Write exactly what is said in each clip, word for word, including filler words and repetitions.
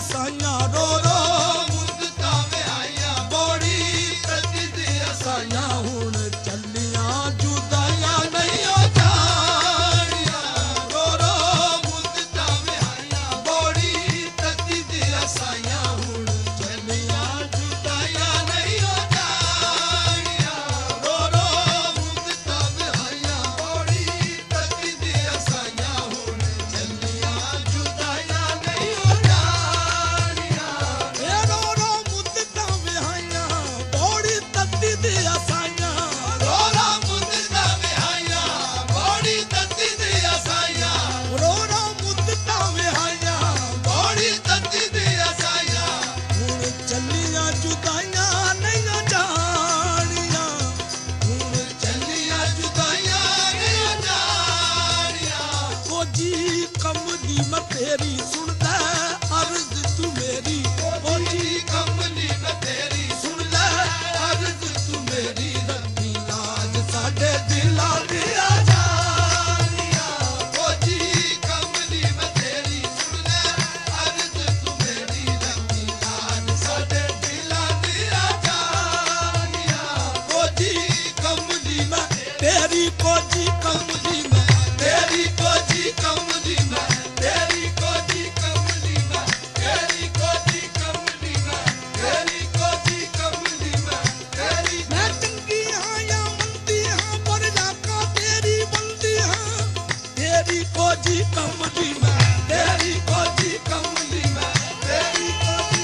असाइयां रो रो मुद्दता विहाइयां बड़ी तत्ती दी असाइयां हुण चलियां जुदाइयां नहीं हो जानियां रो रो मुद्दता विहाइयां बड़ी तत्ती दी असाइयां हुण चलियां जुदाइयां नहीं हो जानियां रो रो मुद्दता विहाइयां बड़ी तत्ती दी असाइयां हुण चलियां जुदाइयां नहीं हो जानियां ए रो रो मुद्दता विहाइयां बड़ी तत्ती दी असाइयां रो रो मुद्दता विहाइयां बड़ी तत्ती दी असाइयां रो रो मुद्दता विहाइयां बड़ी तत्ती दी असाइयां हुण चलियां जुदाइयां नहीं हो जानियां हुण चलियां जुदाइयां नहीं हो जानियां फौजी कम दी मैं तेरी सुनदा अर्ज तू मेरी फौजी कम दी मैं तेरी सुनदा अर्ज तू मेरी रखी लाज साडे दिलां दी आजानियां फौजी कम दी मैं तेरी सुनदा अर्ज तू मेरी रखी लाज साडे दिलां दी आजानियां फौजी कम दी मैं तेरी फौजी कम दी मैं तेरी फौजी कम दी मैं तेरी फौजी कम दी मैं तेरी फौजी कम दी मैं तेरी फौजी कम दी मैं तेरी मैं चंगी हां या मंदी हां पर लाका तेरी बंदी हां तेरी फौजी कम दी मैं तेरी फौजी कम दी मैं तेरी फौजी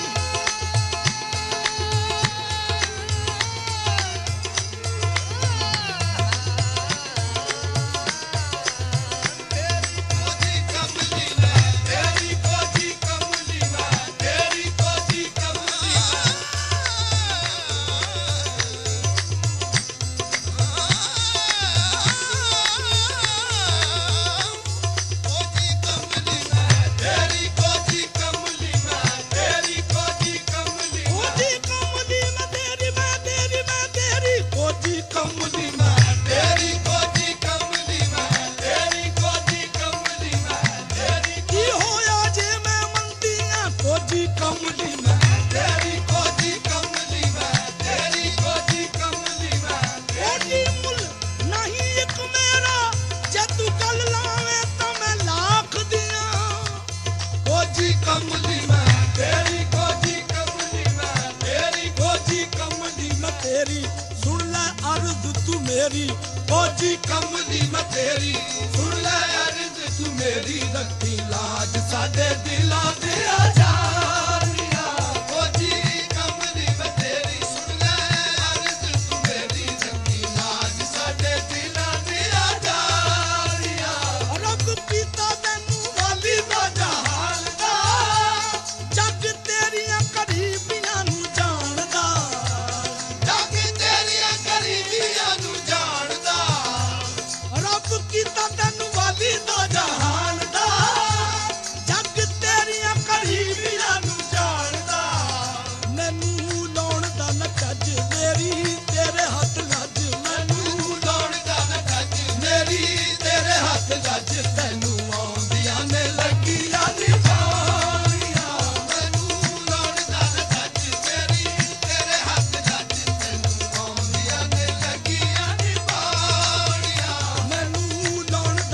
फौजी कम दी मैं तेरी फौजी कम दी मैं तेरी फौजी कम दी मैं फौजी कम दी मैं तेरी फौजी कम दी मैं तेरी फौजी कम दी फौजी कम दी मैं तेरी मैं तेरी मैं तेरी फौजी कम दी मैं तेरी फौजी कम दी मैं तेरी फौजी कम दी मैं तेरी की होया जे मैं मंदियां फौजी कम दी मैं तेरी फौजी कम दी मैं तेरी फौजी कम दी मैं फौजी मुल नहीं एक मेरा जे तू गल लावे तां मैं लाख दियां फौजी कम दी मैं तेरी फौजी कम दी मैं तेरी फौजी कम दी मैं तेरी सुन ले अर्ज तू मेरी फौजी कम दी मैं तेरी सुन ले अर्ज तू मेरी रखी लाज साडे दिलां दे आजानियां फौजी कम दी मैं तेरी सुन ले अर्ज तू मेरी रखी लाज साडे दिलां दे आजानियां रब पीता तैनू वाली दा जहान दा जग तेरियां करीबियां नू जानदा जग तेरियां करीबियां नू जानदा रब कीता तैनू वाली दा जहान दा जग तेरियां करीबियां नू जानदा मैनू लाउण दा न छज मेरी तेरे हथ लज मैनू लाउण दा न छज मेरी तेरे हथ लज तैनू आउंदियां ने लगियां निभानियां मैनू लाउण दा न छज मेरी तेरे हथ लज तैनू आउंदियां ने लगियां निभानियां मैनू लाउण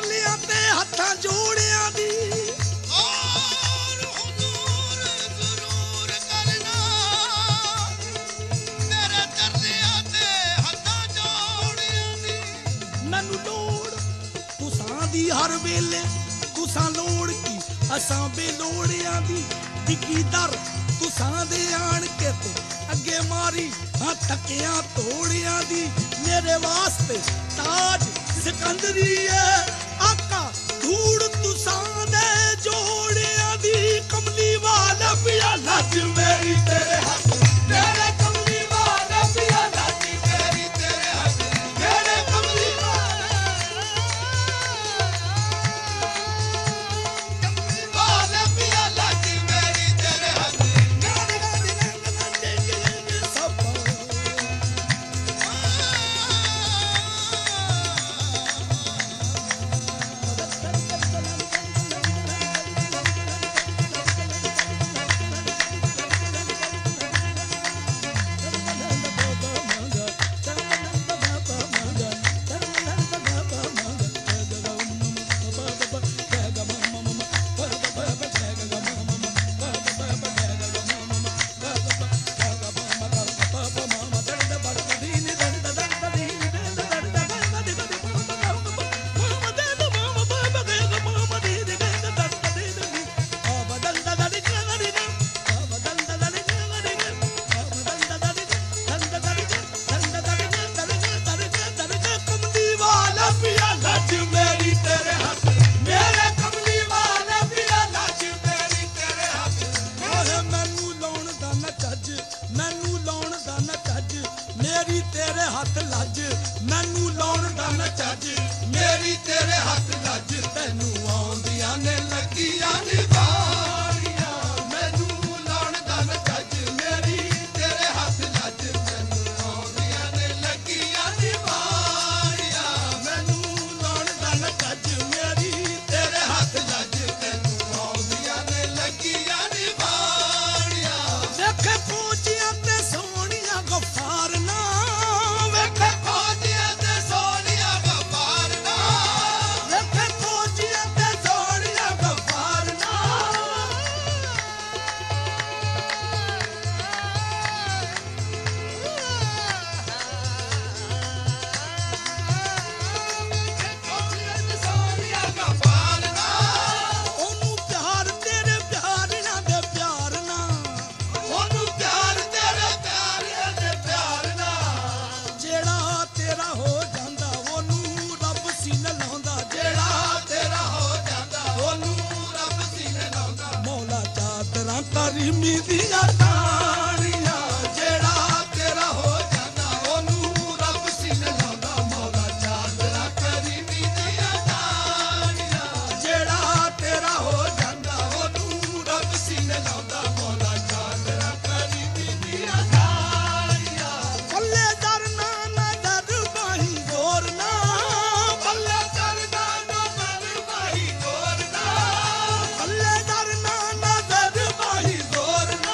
ਟੋਲਿਆਂ ਤੇ ਹੱਥਾਂ ਜੋੜਿਆਂ ਦੀ ਔਰ ਹੁਜ਼ੂਰ ਜ਼ਰੂਰ ਕਰਨਾ ਮੇਰੇ ਦਰਦਿਆਂ ਤੇ ਹੱਥਾਂ ਜੋੜਿਆਂ ਦੀ ਮੈਨੂੰ ਲੋੜ ਤੁਸਾਂ ਦੀ ਹਰ ਵੇਲੇ ਤੁਸਾਂ ਲੋੜ ਕੀ ਅਸਾਂ ਬੇਲੋੜਿਆਂ ਦੀ ਡਿੱਗੀ ਦਰ ਤੁਸਾਂ ਦੇ ਆਣ ਕੇ ਤੇ ਅੱਗੇ ਮਾਰੀ ਹਾਂ ਥੱਕਿਆਂ ਤੋੜਿਆਂ ਦੀ ਮੇਰੇ ਵਾਸਤੇ ਤਾਜ ਸਿਕੰਦਰੀ ਏ ਆਕਾ ਧੂੜ ਤੁਸਾਂ ਦੇ ਜੋੜਿਆਂ ਦੀ ਕਮਲੀ ਵਾਲਾ ਪਿਆ ਲੱਜ ਮੇਰੀ ਤੇਰੇ ਹੱਥ ਮੇਰੇ ਕਮਲੀ ਵਾਲਾ ਪਿਆ ਲੱਜ ਮੇਰੀ ਤੇਰੇ ਹੱਥ ਮੇਰੇ ਕਮਲੀ ਵਾਲਾ ਪਿਆ ਲੱਜ ਮੇਰੀ ਤੇਰੇ ਹੱਥ ਮੈਨੂੰ ਲਾਉਣ ਦਾ ਨਾ ਚੱਜ ਮੇਰੀ ਤੇਰੇ ਹੱਥ ਲੱਜ ਮੈਨੂੰ ਲਾਉਣ ਦਾ ਨਾ ਚੱਜ ਮੇਰੀ ਤੇਰੇ ਹੱਥ ਲੱਜ ਤੈਨੂੰ ਆਉਂਦੀਆਂ ਨੇ ਲੱਗੀਆਂ ਨੀ ਬਾਣੀਆਂ ਮੈਨੂੰ ਲਾਉਣ ਦਾ ਨਾ ਚੱਜ ਮੇਰੀ ਤੇਰੇ ਹੱਥ ਲੱਜ ਤੈਨੂੰ ਆਉਂਦੀਆਂ ਨੇ ਲੱਗੀਆਂ ਨੀ ਬਾਣੀਆਂ ਮੈਨੂੰ ਲਾਉਣ ਦਾ ਨਾ ਚੱਜ ਮੇਰੀ ਤੇਰੇ ਹੱਥ ਲੱਜ ਤੈਨੂੰ ਆਉਂਦੀਆਂ ਨੇ ਲੱਗੀਆਂ ਨੀ ਬਾਣੀਆਂ ਦੇਖ ਪਹੁੰਚਿਆ ਤੇ ਸੋਹਣੀਆਂ ਗਫਾਰ ਨਾ ਵੇਖ ਪਹੁੰਚਿਆ ਤੇ ਸੋਹਣੀਆਂ ਗਫਾਰ ਨਾ ਵੇਖ ਪਹੁੰਚਿਆ ਤੇ ਸੋਹਣੀਆਂ ਗਫਾਰ ਨਾ ਪਹੁੰਚਿਆ ਤੇ ਸੋਹਣੀਆਂ ਗਫਾਰ ਨਾ ਉਹਨੂੰ ਪਿਆਰ ਤੇਰੇ ਪਿਆਰਿਆਂ ਦੇ ਪਿਆਰ ਨਾ ਉਹਨੂੰ ਪਿਆਰ ਤੇਰੇ ਪਿਆਰਿਆਂ ਦੇ ਪਿਆਰ ਨਾ ਜਿਹੜਾ ਤੇਰਾ ਹੋ ਜਾਂਦਾ ਉਹਨੂੰ ਰੱਬ ਸੀਨੇ ਲਾਉਂਦਾ ਜਿਹੜਾ ਤੇਰਾ ਹੋ ਜਾਂਦਾ ਉਹਨੂੰ ਰੱਬ ਸੀਨੇ ਲਾਉਂਦਾ ਮੌਲਾ ਚਾਦਰਾਂ ਕਰੀਮੀ ਦੀਆਂ ਤਾਣੀਆਂ ਜਿਹੜਾ ਤੇਰਾ ਹੋ ਜਾਂਦਾ ਉਹਨੂੰ ਰੱਬ ਸੀਨੇ ਲਾਉਂਦਾ ਮੌਲਾ ਚਾਦਰਾਂ ਕਰੀਮੀ ਦੀਆਂ ਤਾਣੀਆਂ ਜਿਹੜਾ ਤੇਰਾ ਹੋ ਜਾਂਦਾ ਉਹਨੂੰ ਰੱਬ ਸੀਨੇ ਲਾਉਂਦਾ ਮੌਲਾ ਚਾਦਰਾਂ ਕਰੀਮੀ ਦੀਆਂ ਤਾਣੀਆਂ ਪੱਲੇ ਦਰ ਨਾ ਨਾ ਦਰ ਬਾਹੀ ਜ਼ੋਰ ਨਾ ਬੱਲੇ ਕਰਦਾ ਨਾ ਮਨ ਭਾਈ ਗੋਰ ਨਾ ਪੱਲੇ ਦਰ ਨਾ ਨਾ ਦਰ ਬਾਹੀ ਜ਼ੋਰ ਨਾ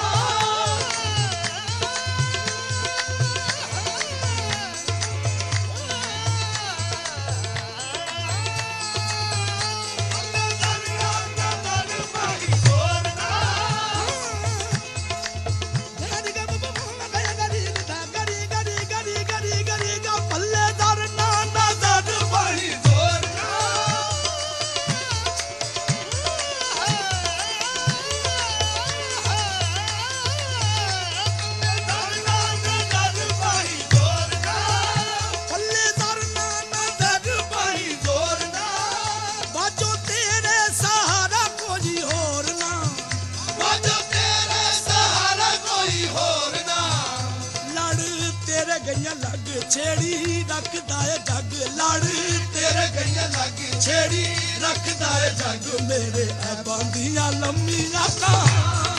ਗਈਆਂ ਲੱਗ ਛੇੜੀ ਰੱਖਦਾ ਏ ਜੱਗ ਲੜ ਤੇਰੇ ਗਈਆਂ ਲੱਗ ਛੇੜੀ ਰੱਖਦਾ ਏ ਜੱਗ ਮੇਰੇ ਐ ਬੰਦੀਆਂ ਲੰਮੀਆਂ ਤਾਂ